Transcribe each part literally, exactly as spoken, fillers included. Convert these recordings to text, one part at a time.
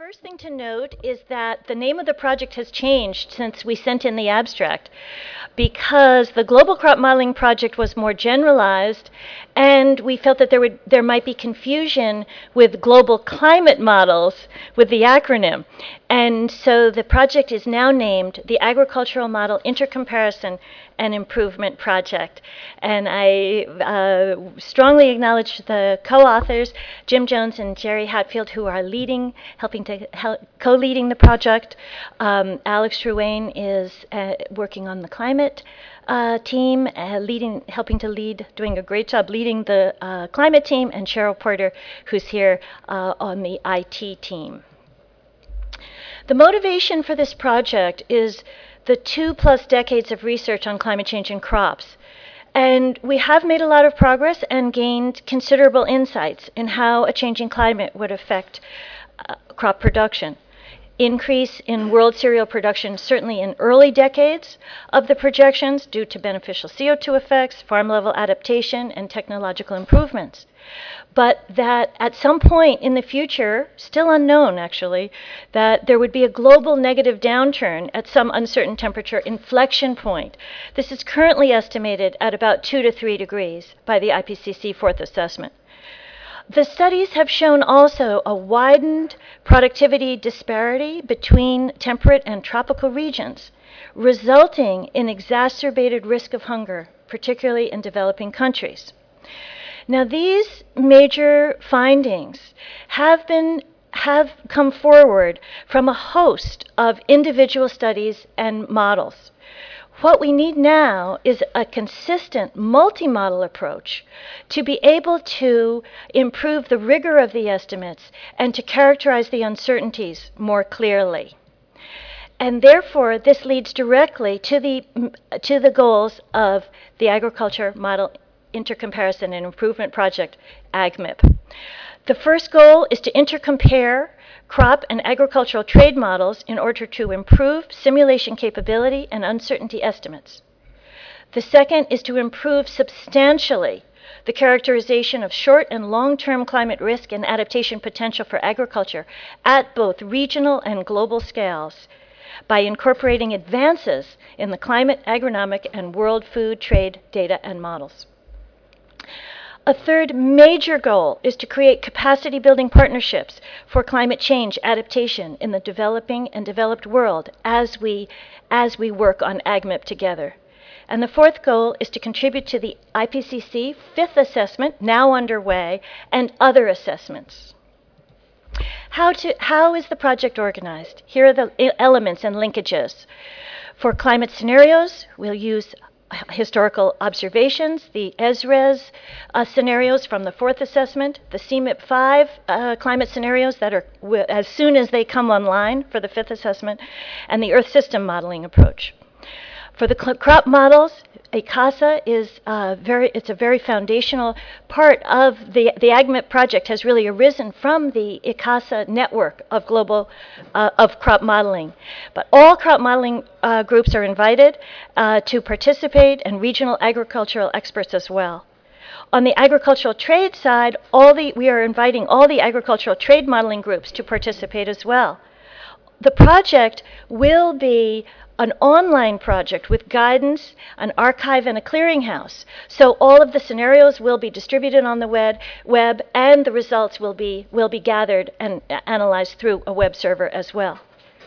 first thing to note is that the name of the project has changed since we sent in the abstract, because the Global Crop Modeling Project was more generalized, and we felt that there would there might be confusion with global climate models with the acronym. And so the project is now named the Agricultural Model Intercomparison and Improvement Project. And I uh, strongly acknowledge the co-authors, Jim Jones and Jerry Hatfield, who are leading, helping to help, co-leading the project. Um, Alex Ruane is uh, working on the climate uh, team, uh, leading, helping to lead, doing a great job leading the uh, climate team, and Cheryl Porter, who's here uh, on the I T team. The motivation for this project is the two plus decades of research on climate change and crops. And we have made a lot of progress and gained considerable insights in how a changing climate would affect uh, crop production. Increase in world cereal production, certainly in early decades of the projections, due to beneficial C O two effects, farm level adaptation, and technological improvements. But that at some point in the future, still unknown actually, that there would be a global negative downturn at some uncertain temperature inflection point. This is currently estimated at about two to three degrees by the I P C C fourth assessment. The studies have shown also a widened productivity disparity between temperate and tropical regions, resulting in exacerbated risk of hunger, particularly in developing countries. Now, these major findings have been have come forward from a host of individual studies and models. What we need now is a consistent multi-model approach to be able to improve the rigor of the estimates and to characterize the uncertainties more clearly. And therefore, this leads directly to the, to the goals of the Agriculture Model Intercomparison and Improvement Project, A G M I P. The first goal is to intercompare crop and agricultural trade models in order to improve simulation capability and uncertainty estimates. The second is to improve substantially the characterization of short and long-term climate risk and adaptation potential for agriculture at both regional and global scales by incorporating advances in the climate, agronomic, and world food trade data and models. A third major goal is to create capacity-building partnerships for climate change adaptation in the developing and developed world as we, as we work on A G M I P together. And the fourth goal is to contribute to the I P C C fifth assessment, now underway, and other assessments. How, to, how is the project organized? Here are the elements and linkages. For climate scenarios, we'll use historical observations, the E S R E S uh, scenarios from the fourth assessment, the C M I P five uh, climate scenarios that are w as soon as they come online for the fifth assessment, and the Earth system modeling approach. For the crop models, I C A S A is uh, very, it's a very foundational part of the, the A G M I P project has really arisen from the I C A S A network of global, uh, of crop modeling. But all crop modeling uh, groups are invited uh, to participate, and regional agricultural experts as well. On the agricultural trade side, all the, we are inviting all the agricultural trade modeling groups to participate as well. The project will be an online project with guidance, an archive, and a clearinghouse. So all of the scenarios will be distributed on the web, web and the results will be, will be gathered and analyzed through a web server as well.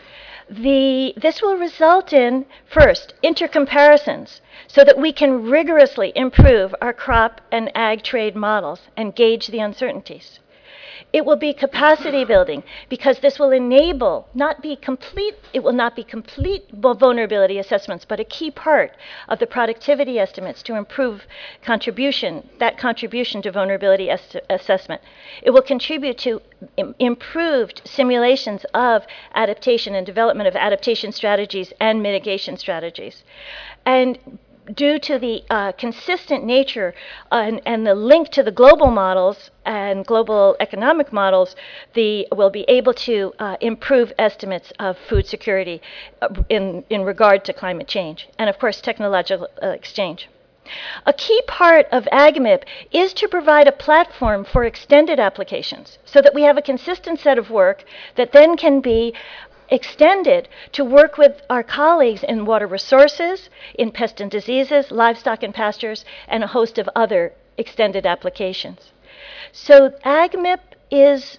The, this will result in, first, intercomparisons so that we can rigorously improve our crop and ag trade models and gauge the uncertainties. It will be capacity building because this will enable, not be complete, it will not be complete vulnerability assessments, but a key part of the productivity estimates to improve contribution, that contribution to vulnerability assessment. It will contribute to im improved simulations of adaptation and development of adaptation strategies and mitigation strategies. And due to the uh, consistent nature uh, and, and the link to the global models and global economic models, the, will be able to uh, improve estimates of food security uh, in, in regard to climate change, and of course technological uh, exchange. A key part of AgMIP is to provide a platform for extended applications so that we have a consistent set of work that then can be extended to work with our colleagues in water resources, in pest and diseases, livestock and pastures, and a host of other extended applications. So AgMIP is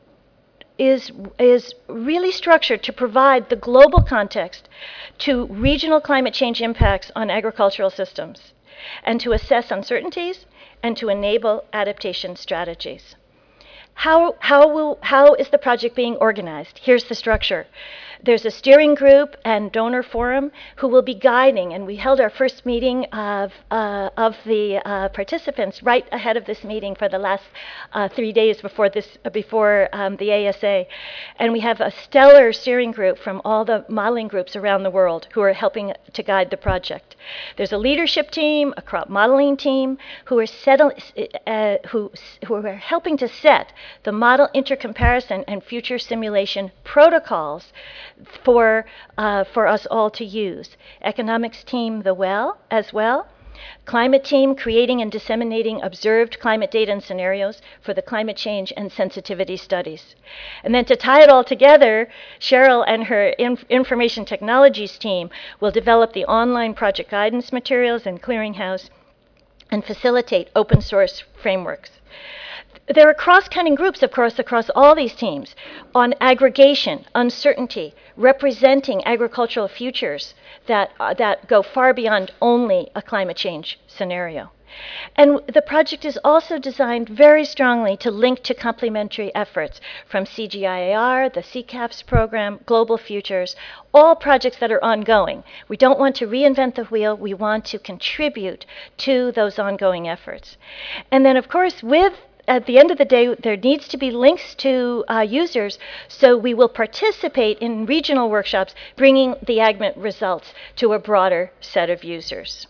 is, is really structured to provide the global context to regional climate change impacts on agricultural systems, and to assess uncertainties and to enable adaptation strategies. How, how, will, how is the project being organized? Here's the structure. There's a steering group and donor forum who will be guiding, and we held our first meeting of, uh, of the uh, participants right ahead of this meeting for the last uh, three days before, this, uh, before um, the A S A. And we have a stellar steering group from all the modeling groups around the world who are helping to guide the project. There's a leadership team, a crop modeling team, who are, settle, uh, who, who are helping to set the model intercomparison and future simulation protocols for, uh, for us all to use. Economics team the well, as well. Climate team creating and disseminating observed climate data and scenarios for the climate change and sensitivity studies. And then to tie it all together, Cheryl and her inf information technologies team will develop the online project guidance materials and clearinghouse and facilitate open source frameworks. There are cross-cutting groups, of course, across all these teams on aggregation, uncertainty, representing agricultural futures that, uh, that go far beyond only a climate change scenario. And the project is also designed very strongly to link to complementary efforts from C G I A R, the C CAPS program, Global Futures, all projects that are ongoing. We don't want to reinvent the wheel. We want to contribute to those ongoing efforts. And then, of course, with at the end of the day, there needs to be links to uh, users, so we will participate in regional workshops, bringing the AgMIP results to a broader set of users.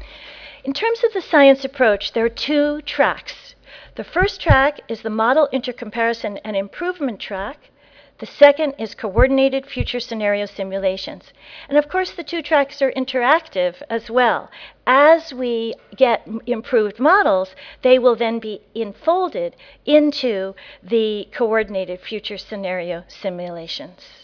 In terms of the science approach, there are two tracks. The first track is the model intercomparison and improvement track. The second is coordinated future scenario simulations. And of course, the two tracks are interactive as well. As we get improved models, they will then be enfolded into the coordinated future scenario simulations.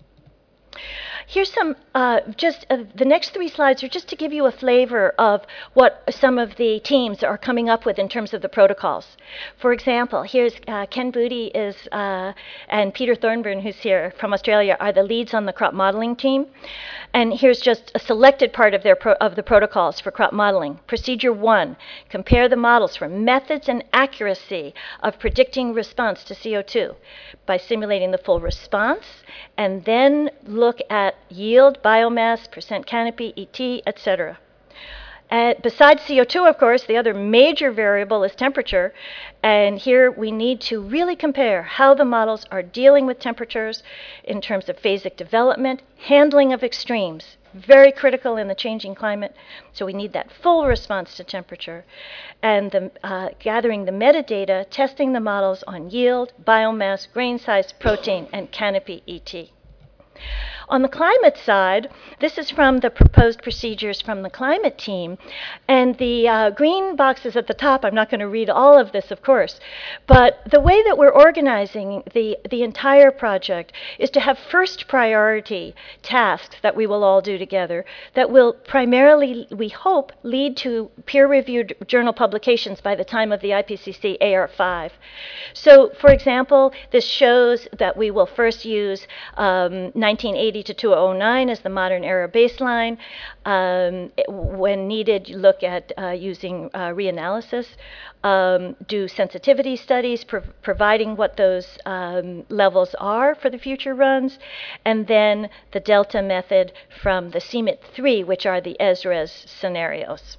Here's some, uh, just uh, the next three slides are just to give you a flavor of what some of the teams are coming up with in terms of the protocols. For example, here's uh, Ken Booty is, uh, and Peter Thornburn, who's here from Australia, are the leads on the crop modeling team. And here's just a selected part of, their pro of the protocols for crop modeling. Procedure one, compare the models for methods and accuracy of predicting response to C O two by simulating the full response, and then look at yield, biomass, percent canopy, E T, et cetera. Uh, besides C O two, of course, the other major variable is temperature. And here we need to really compare how the models are dealing with temperatures in terms of phasic development, handling of extremes, very critical in the changing climate. So we need that full response to temperature. And the, uh, gathering the metadata, testing the models on yield, biomass, grain size, protein, and canopy E T. On the climate side, this is from the proposed procedures from the climate team. And the uh, green boxes at the top, I'm not going to read all of this, of course, but the way that we're organizing the, the entire project is to have first priority tasks that we will all do together that will primarily, we hope, lead to peer-reviewed journal publications by the time of the I P C C A R five. So, for example, this shows that we will first use um, nineteen eighty to two thousand nine as the modern era baseline. Um, when needed, look at uh, using uh, reanalysis, um, do sensitivity studies, pro providing what those um, levels are for the future runs, and then the delta method from the C M I T three, which are the ESRES scenarios.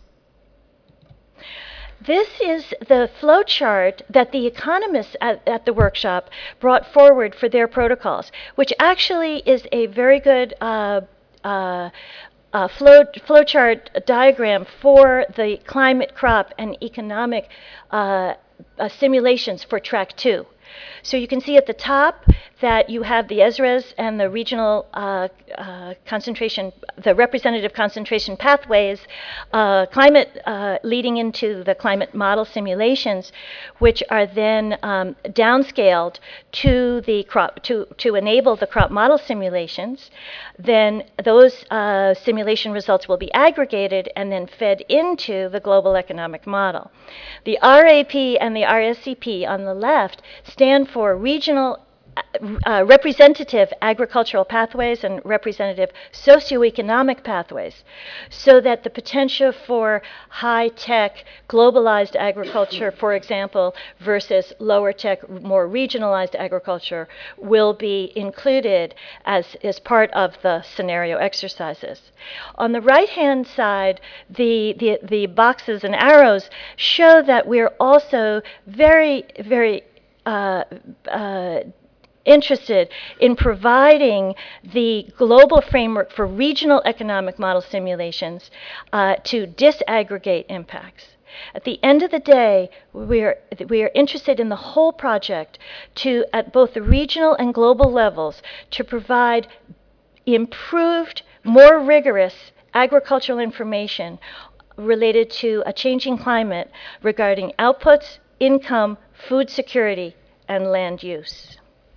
This is the flow chart that the economists at, at the workshop brought forward for their protocols, which actually is a very good uh, uh, uh, flow, flow chart diagram for the climate, crop, and economic uh, uh, simulations for track two. So you can see at the top that you have the E S R As and the regional uh, uh, concentration, the representative concentration pathways, uh, climate uh, leading into the climate model simulations, which are then um, downscaled to the crop to to enable the crop model simulations. Then those uh, simulation results will be aggregated and then fed into the global economic model. The R A P and the R S C P on the left stand for regional Uh, representative agricultural pathways and representative socioeconomic pathways, so that the potential for high-tech, globalized agriculture, for example, versus lower-tech, more regionalized agriculture will be included as, as part of the scenario exercises. On the right-hand side, the, the, the boxes and arrows show that we're also very, very uh, uh, interested in providing the global framework for regional economic model simulations uh, to disaggregate impacts. At the end of the day, we are, we are interested in the whole project to, at both the regional and global levels, to provide improved, more rigorous agricultural information related to a changing climate regarding outputs, income, food security, and land use.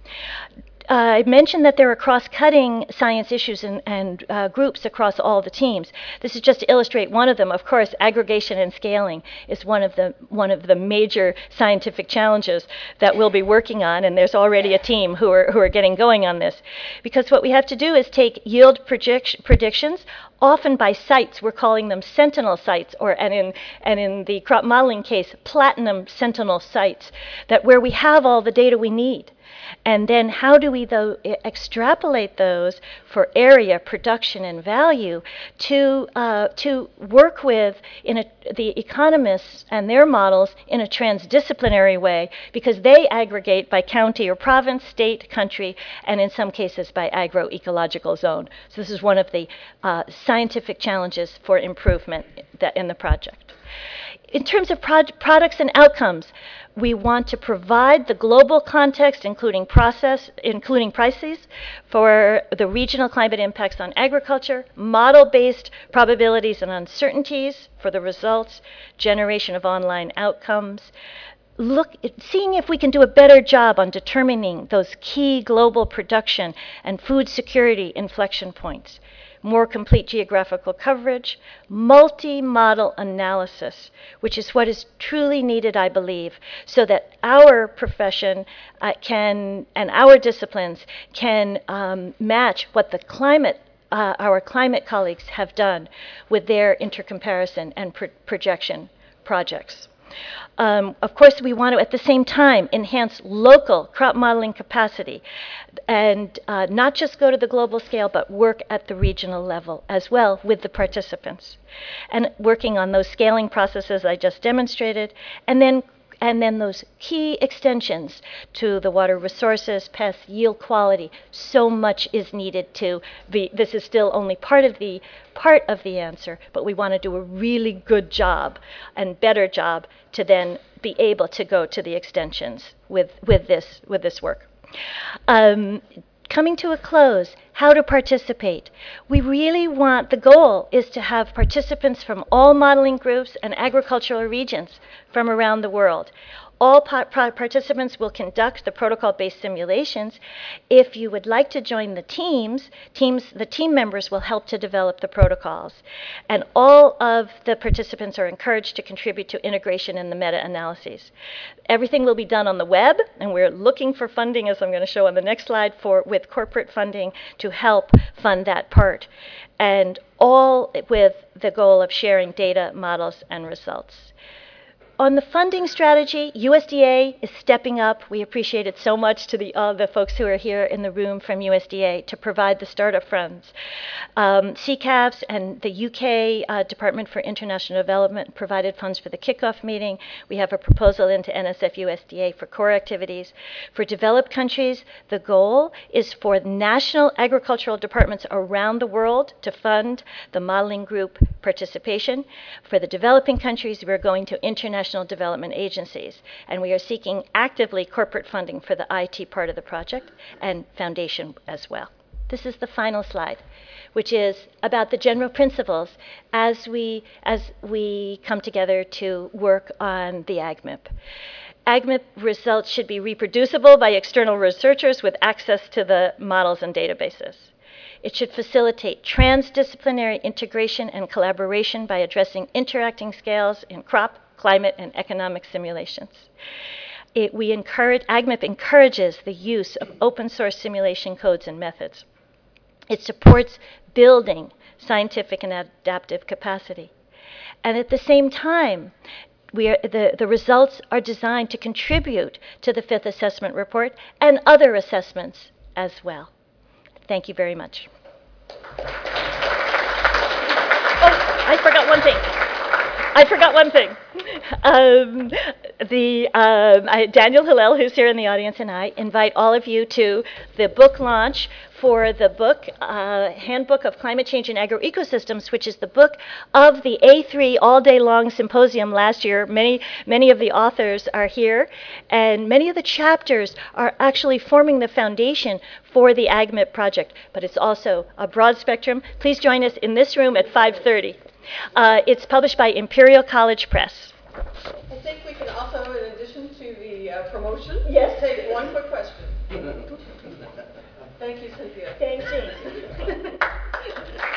Uh, I mentioned that there are cross-cutting science issues and, and uh, groups across all the teams. This is just to illustrate one of them. Of course, aggregation and scaling is one of the one of the major scientific challenges that we'll be working on, and there's already a team who are who are getting going on this. Because what we have to do is take yield predict predictions, often by sites. We're calling them sentinel sites, or and in and in the crop modeling case, platinum sentinel sites, that where we have all the data we need. And then how do we, though, extrapolate those for area, production, and value to, uh, to work with in a, the economists and their models in a transdisciplinary way, because they aggregate by county or province, state, country, and in some cases by agroecological zone. So this is one of the uh, scientific challenges for improvement that in the project. In terms of pro products and outcomes, we want to provide the global context, including process, including prices, for the regional climate impacts on agriculture, model-based probabilities and uncertainties for the results, generation of online outcomes, look, seeing if we can do a better job on determining those key global production and food security inflection points, more complete geographical coverage, multi-model analysis, which is what is truly needed, I believe, so that our profession uh, can, and our disciplines can um, match what the climate, uh, our climate colleagues have done with their intercomparison and pro projection projects. Um, of course, we want to, at the same time, enhance local crop modeling capacity and uh, not just go to the global scale, but work at the regional level as well with the participants. And working on those scaling processes I just demonstrated, and then and then those key extensions to the water resources, pests, yield quality. So much is needed to be, this is still only part of the part of the answer, but we want to do a really good job and better job to then be able to go to the extensions with, with, this, with this work. Um, Coming to a close, how to participate. We really want, the goal is to have participants from all modeling groups and agricultural regions from around the world. All participants will conduct the protocol-based simulations. If you would like to join the teams, teams, the team members will help to develop the protocols. And all of the participants are encouraged to contribute to integration in the meta-analyses. Everything will be done on the web, and we're looking for funding, as I'm going to show on the next slide, for with corporate funding to help fund that part. And all with the goal of sharing data, models, and results. On the funding strategy, U S D A is stepping up. We appreciate it so much to the, uh, the folks who are here in the room from U S D A to provide the startup funds. Um, C C A Fs and the U K uh, Department for International Development provided funds for the kickoff meeting. We have a proposal into N S F U S D A for core activities. For developed countries, the goal is for national agricultural departments around the world to fund the modeling group participation. For the developing countries, we're going to international international development agencies. And we are seeking actively corporate funding for the I T part of the project and foundation as well. This is the final slide, which is about the general principles as we, as we come together to work on the A G M I P. A G M I P results should be reproducible by external researchers with access to the models and databases. It should facilitate transdisciplinary integration and collaboration by addressing interacting scales in crop, climate, and economic simulations. It, we encourage, A G M I P encourages the use of open source simulation codes and methods. It supports building scientific and adaptive capacity. And at the same time, we are, the, the results are designed to contribute to the fifth assessment report and other assessments as well. Thank you very much. Oh, I forgot one thing. I forgot one thing. Um, the, um, I, Daniel Hillel, who's here in the audience, and I invite all of you to the book launch for the book, uh, Handbook of Climate Change and Agroecosystems, which is the book of the A three all-day-long symposium last year. Many, many of the authors are here, and many of the chapters are actually forming the foundation for the A G M I P project, but it's also a broad spectrum. Please join us in this room at five thirty. Uh, it's published by Imperial College Press. I think we can also, in addition to the uh, promotion, yes, take one quick question. Thank you, Cynthia. Thanks, Jean.